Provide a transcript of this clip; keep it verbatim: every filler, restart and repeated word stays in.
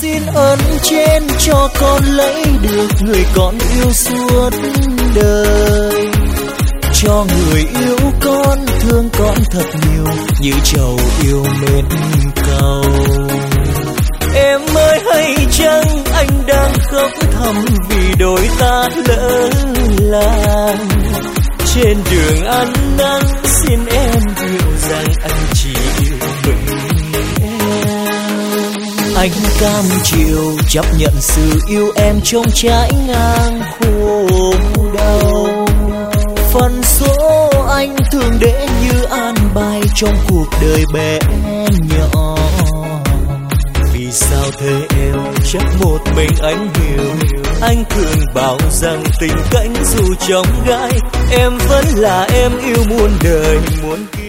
xin ơn trên cho con lấy được người con yêu suốt đời. Cho người yêu con thương con thật nhiều như trầu yêu mến cầu. Em ơi hay chăng anh đang khóc thầm vì đôi ta lỡ làng. Trên đường ăn năn xin em hiểu rằng anh chỉ yêu mình em. Anh cam chịu chấp nhận sự yêu em trong trái ngang khổ đau. Phần số anh thường để như an bài trong cuộc đời bé nhỏ. Vì sao thế em chắc một mình anh hiểu. Anh thường bảo rằng tình cảnh dù trong gai em vẫn là em yêu muôn đời muôn kiếp.